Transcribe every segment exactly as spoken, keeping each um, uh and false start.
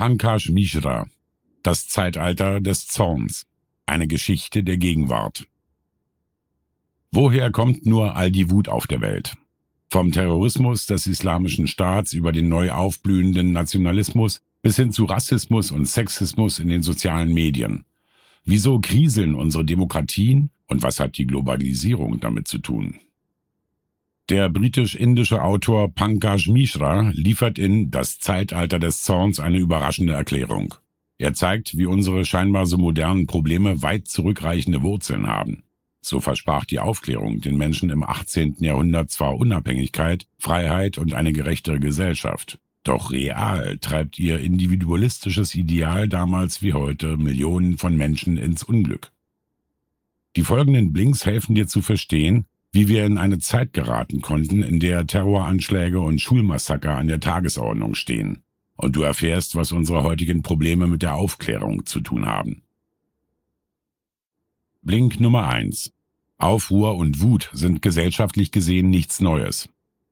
Pankaj Mishra. Das Zeitalter des Zorns. Eine Geschichte der Gegenwart. Woher kommt nur all die Wut auf der Welt? Vom Terrorismus des Islamischen Staats über den neu aufblühenden Nationalismus bis hin zu Rassismus und Sexismus in den sozialen Medien. Wieso kriseln unsere Demokratien und was hat die Globalisierung damit zu tun? Der britisch-indische Autor Pankaj Mishra liefert in Das Zeitalter des Zorns eine überraschende Erklärung. Er zeigt, wie unsere scheinbar so modernen Probleme weit zurückreichende Wurzeln haben. So versprach die Aufklärung den Menschen im achtzehnten Jahrhundert zwar Unabhängigkeit, Freiheit und eine gerechtere Gesellschaft. Doch real treibt ihr individualistisches Ideal damals wie heute Millionen von Menschen ins Unglück. Die folgenden Blinks helfen dir zu verstehen, wie wir in eine Zeit geraten konnten, in der Terroranschläge und Schulmassaker an der Tagesordnung stehen. Und du erfährst, was unsere heutigen Probleme mit der Aufklärung zu tun haben. Blink Nummer eins. Aufruhr und Wut sind gesellschaftlich gesehen nichts Neues.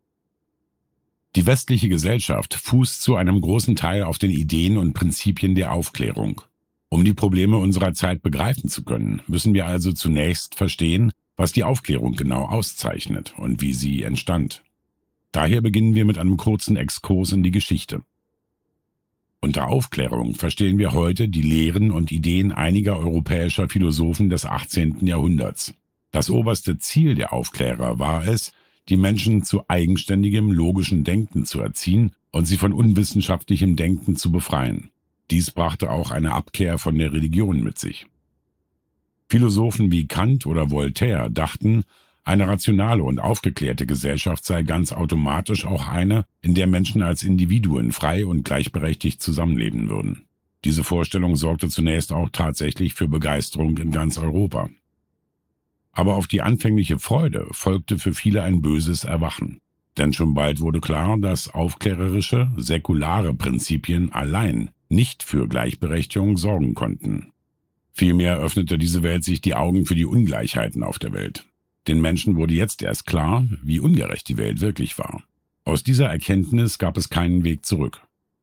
Die westliche Gesellschaft fußt zu einem großen Teil auf den Ideen und Prinzipien der Aufklärung. Um die Probleme unserer Zeit begreifen zu können, müssen wir also zunächst verstehen, was die Aufklärung genau auszeichnet und wie sie entstand. Daher beginnen wir mit einem kurzen Exkurs in die Geschichte. Unter Aufklärung verstehen wir heute die Lehren und Ideen einiger europäischer Philosophen des achtzehnten Jahrhunderts. Das oberste Ziel der Aufklärer war es, die Menschen zu eigenständigem, logischen Denken zu erziehen und sie von unwissenschaftlichem Denken zu befreien. Dies brachte auch eine Abkehr von der Religion mit sich. Philosophen wie Kant oder Voltaire dachten, eine rationale und aufgeklärte Gesellschaft sei ganz automatisch auch eine, in der Menschen als Individuen frei und gleichberechtigt zusammenleben würden. Diese Vorstellung sorgte zunächst auch tatsächlich für Begeisterung in ganz Europa. Aber auf die anfängliche Freude folgte für viele ein böses Erwachen. Denn schon bald wurde klar, dass aufklärerische, säkulare Prinzipien allein nicht für Gleichberechtigung sorgen konnten. Vielmehr öffnete diese Welt sich die Augen für die Ungleichheiten auf der Welt. Den Menschen wurde jetzt erst klar, wie ungerecht die Welt wirklich war. Aus dieser Erkenntnis gab es keinen Weg zurück.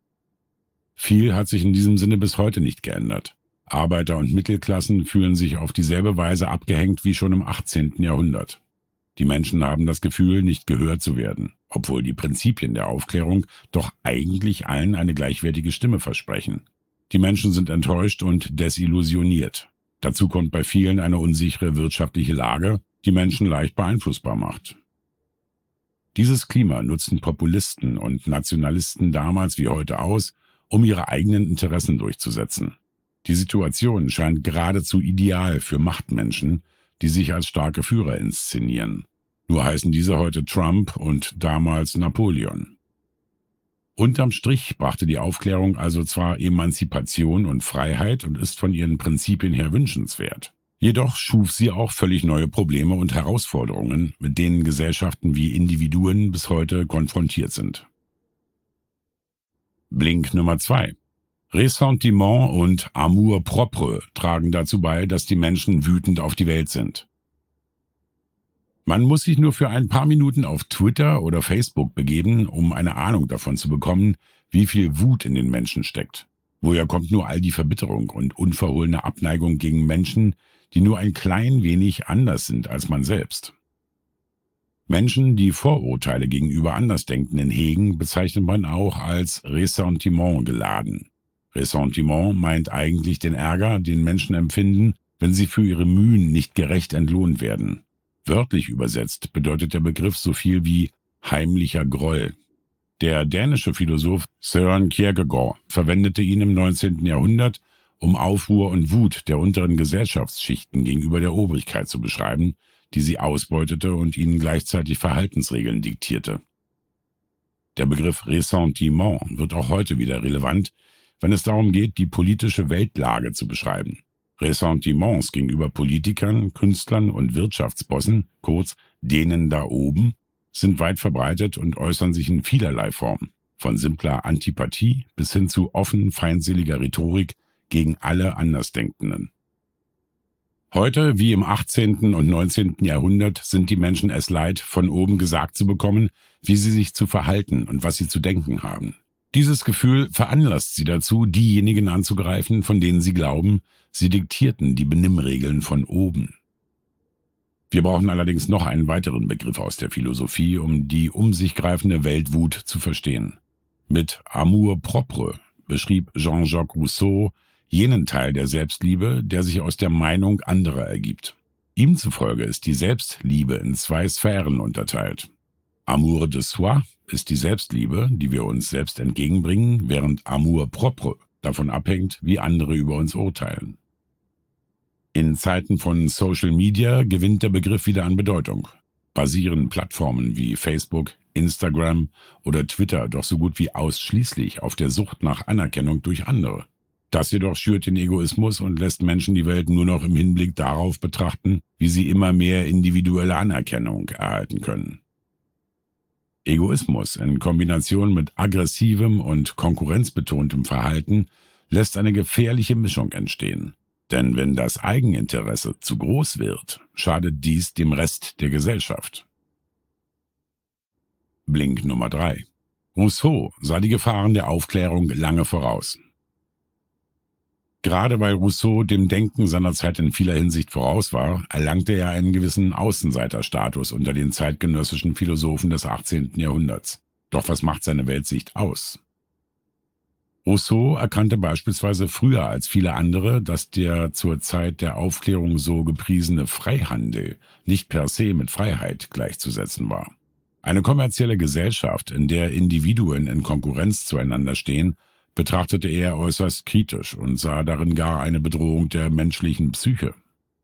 Viel hat sich in diesem Sinne bis heute nicht geändert. Arbeiter- und Mittelklassen fühlen sich auf dieselbe Weise abgehängt wie schon im achtzehnten Jahrhundert. Die Menschen haben das Gefühl, nicht gehört zu werden, obwohl die Prinzipien der Aufklärung doch eigentlich allen eine gleichwertige Stimme versprechen. Die Menschen sind enttäuscht und desillusioniert. Dazu kommt bei vielen eine unsichere wirtschaftliche Lage, die Menschen leicht beeinflussbar macht. Dieses Klima nutzten Populisten und Nationalisten damals wie heute aus, um ihre eigenen Interessen durchzusetzen. Die Situation scheint geradezu ideal für Machtmenschen, die sich als starke Führer inszenieren. Nur heißen diese heute Trump und damals Napoleon. Unterm Strich brachte die Aufklärung also zwar Emanzipation und Freiheit und ist von ihren Prinzipien her wünschenswert. Jedoch schuf sie auch völlig neue Probleme und Herausforderungen, mit denen Gesellschaften wie Individuen bis heute konfrontiert sind. Blink Nummer zwei. Ressentiment und Amour-propre tragen dazu bei, dass die Menschen wütend auf die Welt sind. Man muss sich nur für ein paar Minuten auf Twitter oder Facebook begeben, um eine Ahnung davon zu bekommen, wie viel Wut in den Menschen steckt. Woher kommt nur all die Verbitterung und unverhohlene Abneigung gegen Menschen, die nur ein klein wenig anders sind als man selbst? Menschen, die Vorurteile gegenüber Andersdenkenden hegen, bezeichnet man auch als Ressentiment geladen. Ressentiment meint eigentlich den Ärger, den Menschen empfinden, wenn sie für ihre Mühen nicht gerecht entlohnt werden. Wörtlich übersetzt bedeutet der Begriff so viel wie heimlicher Groll. Der dänische Philosoph Søren Kierkegaard verwendete ihn im neunzehnten Jahrhundert, um Aufruhr und Wut der unteren Gesellschaftsschichten gegenüber der Obrigkeit zu beschreiben, die sie ausbeutete und ihnen gleichzeitig Verhaltensregeln diktierte. Der Begriff Ressentiment wird auch heute wieder relevant, wenn es darum geht, die politische Weltlage zu beschreiben. Ressentiments gegenüber Politikern, Künstlern und Wirtschaftsbossen, kurz denen da oben, sind weit verbreitet und äußern sich in vielerlei Formen, von simpler Antipathie bis hin zu offen feindseliger Rhetorik gegen alle Andersdenkenden. Heute, wie im achtzehnten und neunzehnten Jahrhundert, sind die Menschen es leid, von oben gesagt zu bekommen, wie sie sich zu verhalten und was sie zu denken haben. Dieses Gefühl veranlasst sie dazu, diejenigen anzugreifen, von denen sie glauben, sie diktierten die Benimmregeln von oben. Wir brauchen allerdings noch einen weiteren Begriff aus der Philosophie, um die um sich greifende Weltwut zu verstehen. Mit Amour propre beschrieb Jean-Jacques Rousseau jenen Teil der Selbstliebe, der sich aus der Meinung anderer ergibt. Ihm zufolge ist die Selbstliebe in zwei Sphären unterteilt. Amour de soi ist die Selbstliebe, die wir uns selbst entgegenbringen, während Amour propre davon abhängt, wie andere über uns urteilen. In Zeiten von Social Media gewinnt der Begriff wieder an Bedeutung. Basieren Plattformen wie Facebook, Instagram oder Twitter doch so gut wie ausschließlich auf der Sucht nach Anerkennung durch andere. Das jedoch schürt den Egoismus und lässt Menschen die Welt nur noch im Hinblick darauf betrachten, wie sie immer mehr individuelle Anerkennung erhalten können. Egoismus in Kombination mit aggressivem und konkurrenzbetontem Verhalten lässt eine gefährliche Mischung entstehen. Denn wenn das Eigeninteresse zu groß wird, schadet dies dem Rest der Gesellschaft. Blink Nummer drei. Rousseau sah die Gefahren der Aufklärung lange voraus. Gerade weil Rousseau dem Denken seiner Zeit in vieler Hinsicht voraus war, erlangte er einen gewissen Außenseiterstatus unter den zeitgenössischen Philosophen des achtzehnten Jahrhunderts. Doch was macht seine Weltsicht aus? Rousseau erkannte beispielsweise früher als viele andere, dass der zur Zeit der Aufklärung so gepriesene Freihandel nicht per se mit Freiheit gleichzusetzen war. Eine kommerzielle Gesellschaft, in der Individuen in Konkurrenz zueinander stehen, betrachtete er äußerst kritisch und sah darin gar eine Bedrohung der menschlichen Psyche.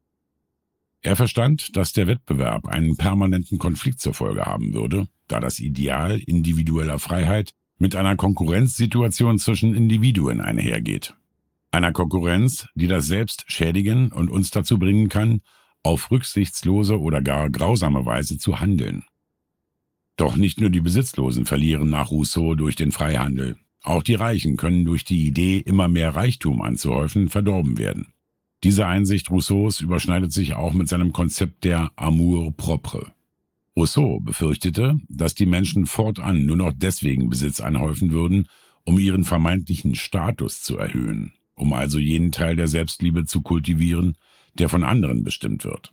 Er verstand, dass der Wettbewerb einen permanenten Konflikt zur Folge haben würde, da das Ideal individueller Freiheit mit einer Konkurrenzsituation zwischen Individuen einhergeht. Einer Konkurrenz, die das Selbst schädigen und uns dazu bringen kann, auf rücksichtslose oder gar grausame Weise zu handeln. Doch nicht nur die Besitzlosen verlieren nach Rousseau durch den Freihandel. Auch die Reichen können durch die Idee, immer mehr Reichtum anzuhäufen, verdorben werden. Diese Einsicht Rousseaus überschneidet sich auch mit seinem Konzept der Amour propre. Rousseau befürchtete, dass die Menschen fortan nur noch deswegen Besitz anhäufen würden, um ihren vermeintlichen Status zu erhöhen, um also jenen Teil der Selbstliebe zu kultivieren, der von anderen bestimmt wird.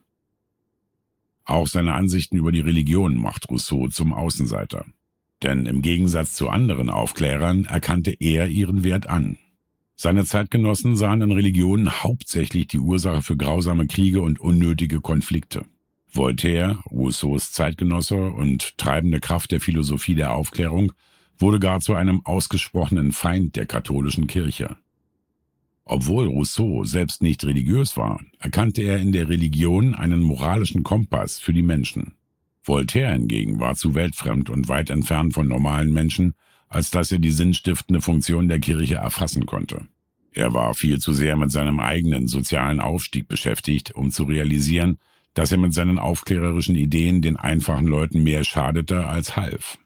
Auch seine Ansichten über die Religion macht Rousseau zum Außenseiter. Denn im Gegensatz zu anderen Aufklärern erkannte er ihren Wert an. Seine Zeitgenossen sahen in Religionen hauptsächlich die Ursache für grausame Kriege und unnötige Konflikte. Voltaire, Rousseaus Zeitgenosse und treibende Kraft der Philosophie der Aufklärung, wurde gar zu einem ausgesprochenen Feind der katholischen Kirche. Obwohl Rousseau selbst nicht religiös war, erkannte er in der Religion einen moralischen Kompass für die Menschen. Voltaire hingegen war zu weltfremd und weit entfernt von normalen Menschen, als dass er die sinnstiftende Funktion der Kirche erfassen konnte. Er war viel zu sehr mit seinem eigenen sozialen Aufstieg beschäftigt, um zu realisieren, dass er mit seinen aufklärerischen Ideen den einfachen Leuten mehr schadete als half.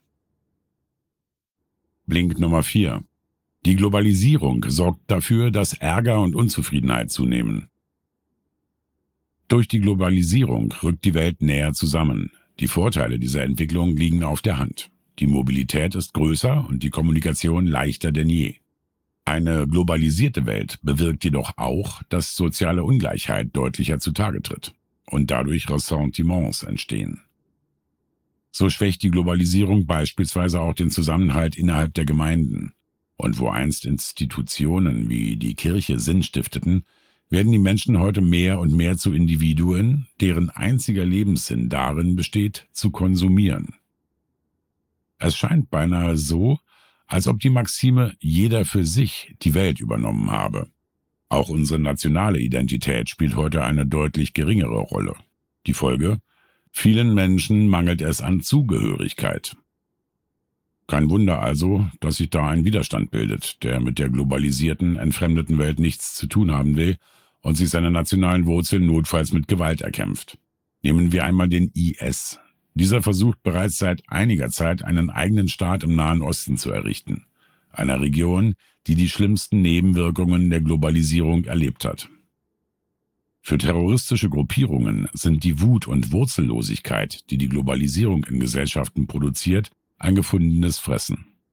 Blink Nummer vier. Die Globalisierung sorgt dafür, dass Ärger und Unzufriedenheit zunehmen. Durch die Globalisierung rückt die Welt näher zusammen. Die Vorteile dieser Entwicklung liegen auf der Hand. Die Mobilität ist größer und die Kommunikation leichter denn je. Eine globalisierte Welt bewirkt jedoch auch, dass soziale Ungleichheit deutlicher zutage tritt und dadurch Ressentiments entstehen. So schwächt die Globalisierung beispielsweise auch den Zusammenhalt innerhalb der Gemeinden. Und wo einst Institutionen wie die Kirche Sinn stifteten, werden die Menschen heute mehr und mehr zu Individuen, deren einziger Lebenssinn darin besteht, zu konsumieren. Es scheint beinahe so, als ob die Maxime „jeder für sich“ die Welt übernommen habe. Auch unsere nationale Identität spielt heute eine deutlich geringere Rolle. Die Folge? Vielen Menschen mangelt es an Zugehörigkeit. Kein Wunder also, dass sich da ein Widerstand bildet, der mit der globalisierten, entfremdeten Welt nichts zu tun haben will und sich seine nationalen Wurzeln notfalls mit Gewalt erkämpft. Nehmen wir einmal den I S. Dieser versucht bereits seit einiger Zeit, einen eigenen Staat im Nahen Osten zu errichten. Einer Region, die die schlimmsten Nebenwirkungen der Globalisierung erlebt hat. Für terroristische Gruppierungen sind die Wut und Wurzellosigkeit, die die Globalisierung in Gesellschaften produziert, ein gefundenes Fressen.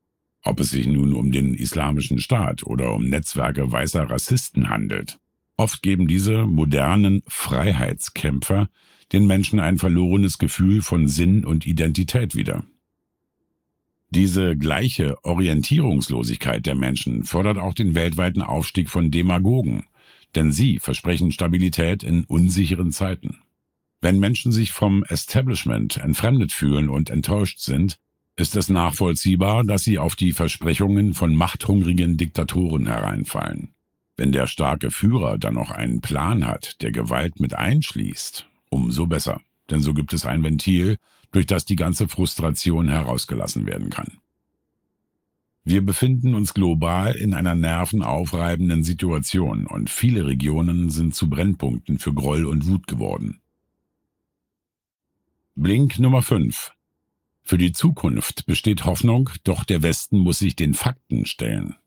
Ob es sich nun um den Islamischen Staat oder um Netzwerke weißer Rassisten handelt. Oft geben diese modernen Freiheitskämpfer den Menschen ein verlorenes Gefühl von Sinn und Identität wieder. Diese gleiche Orientierungslosigkeit der Menschen fördert auch den weltweiten Aufstieg von Demagogen, denn sie versprechen Stabilität in unsicheren Zeiten. Wenn Menschen sich vom Establishment entfremdet fühlen und enttäuscht sind, ist es nachvollziehbar, dass sie auf die Versprechungen von machthungrigen Diktatoren hereinfallen. Wenn der starke Führer dann noch einen Plan hat, der Gewalt mit einschließt, umso besser, denn so gibt es ein Ventil, durch das die ganze Frustration herausgelassen werden kann. Wir befinden uns global in einer nervenaufreibenden Situation und viele Regionen sind zu Brennpunkten für Groll und Wut geworden. Blink Nummer fünf. Für die Zukunft besteht Hoffnung, doch der Westen muss sich den Fakten stellen.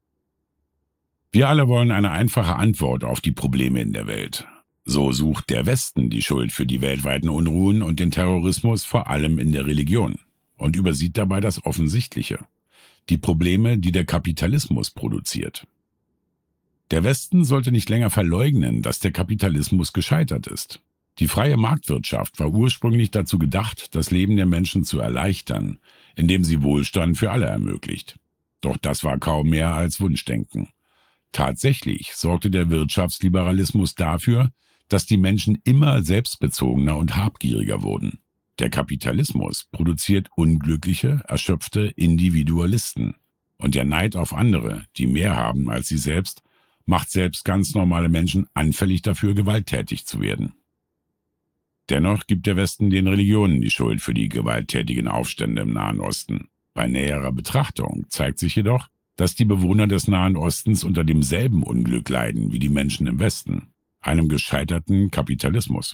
Wir alle wollen eine einfache Antwort auf die Probleme in der Welt. So sucht der Westen die Schuld für die weltweiten Unruhen und den Terrorismus vor allem in der Religion und übersieht dabei das Offensichtliche: die Probleme, die der Kapitalismus produziert. Der Westen sollte nicht länger verleugnen, dass der Kapitalismus gescheitert ist. Die freie Marktwirtschaft war ursprünglich dazu gedacht, das Leben der Menschen zu erleichtern, indem sie Wohlstand für alle ermöglicht. Doch das war kaum mehr als Wunschdenken. Tatsächlich sorgte der Wirtschaftsliberalismus dafür, dass die Menschen immer selbstbezogener und habgieriger wurden. Der Kapitalismus produziert unglückliche, erschöpfte Individualisten. Und der Neid auf andere, die mehr haben als sie selbst, macht selbst ganz normale Menschen anfällig dafür, gewalttätig zu werden. Dennoch gibt der Westen den Religionen die Schuld für die gewalttätigen Aufstände im Nahen Osten. Bei näherer Betrachtung zeigt sich jedoch, dass die Bewohner des Nahen Ostens unter demselben Unglück leiden wie die Menschen im Westen, einem gescheiterten Kapitalismus.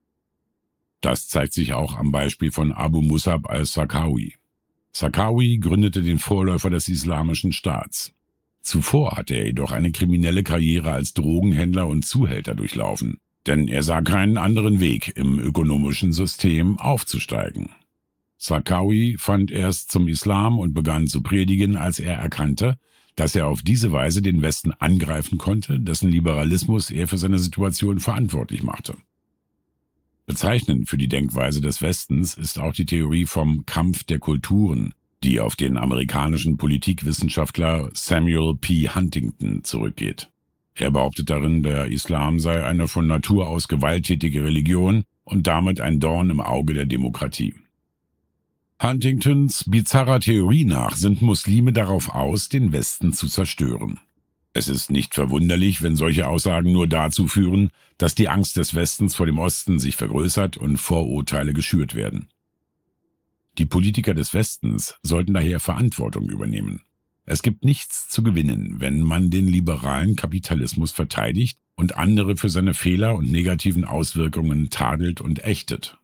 Das zeigt sich auch am Beispiel von Abu Musab al-Zarqawi. Zarqawi gründete den Vorläufer des Islamischen Staats. Zuvor hatte er jedoch eine kriminelle Karriere als Drogenhändler und Zuhälter durchlaufen, denn er sah keinen anderen Weg, im ökonomischen System aufzusteigen. Zarqawi fand erst zum Islam und begann zu predigen, als er erkannte, dass er auf diese Weise den Westen angreifen konnte, dessen Liberalismus er für seine Situation verantwortlich machte. Bezeichnend für die Denkweise des Westens ist auch die Theorie vom Kampf der Kulturen, die auf den amerikanischen Politikwissenschaftler Samuel P. Huntington zurückgeht. Er behauptet darin, der Islam sei eine von Natur aus gewalttätige Religion und damit ein Dorn im Auge der Demokratie. Huntingtons bizarrer Theorie nach sind Muslime darauf aus, den Westen zu zerstören. Es ist nicht verwunderlich, wenn solche Aussagen nur dazu führen, dass die Angst des Westens vor dem Osten sich vergrößert und Vorurteile geschürt werden. Die Politiker des Westens sollten daher Verantwortung übernehmen. Es gibt nichts zu gewinnen, wenn man den liberalen Kapitalismus verteidigt und andere für seine Fehler und negativen Auswirkungen tadelt und ächtet.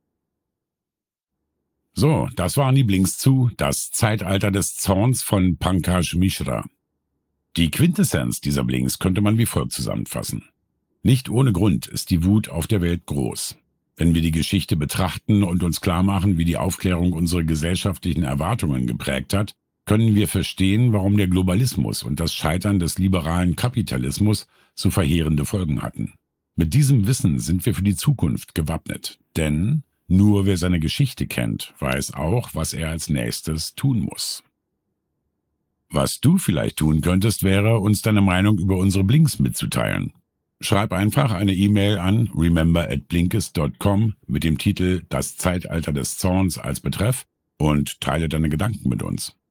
So, das waren die Blinks zu Das Zeitalter des Zorns von Pankaj Mishra. Die Quintessenz dieser Blinks könnte man wie folgt zusammenfassen. Nicht ohne Grund ist die Wut auf der Welt groß. Wenn wir die Geschichte betrachten und uns klar machen, wie die Aufklärung unsere gesellschaftlichen Erwartungen geprägt hat, können wir verstehen, warum der Globalismus und das Scheitern des liberalen Kapitalismus so verheerende Folgen hatten. Mit diesem Wissen sind wir für die Zukunft gewappnet, denn nur wer seine Geschichte kennt, weiß auch, was er als nächstes tun muss. Was du vielleicht tun könntest, wäre, uns deine Meinung über unsere Blinks mitzuteilen. Schreib einfach eine E-Mail an remember at blinkist dot com mit dem Titel Das Zeitalter des Zorns als Betreff und teile deine Gedanken mit uns.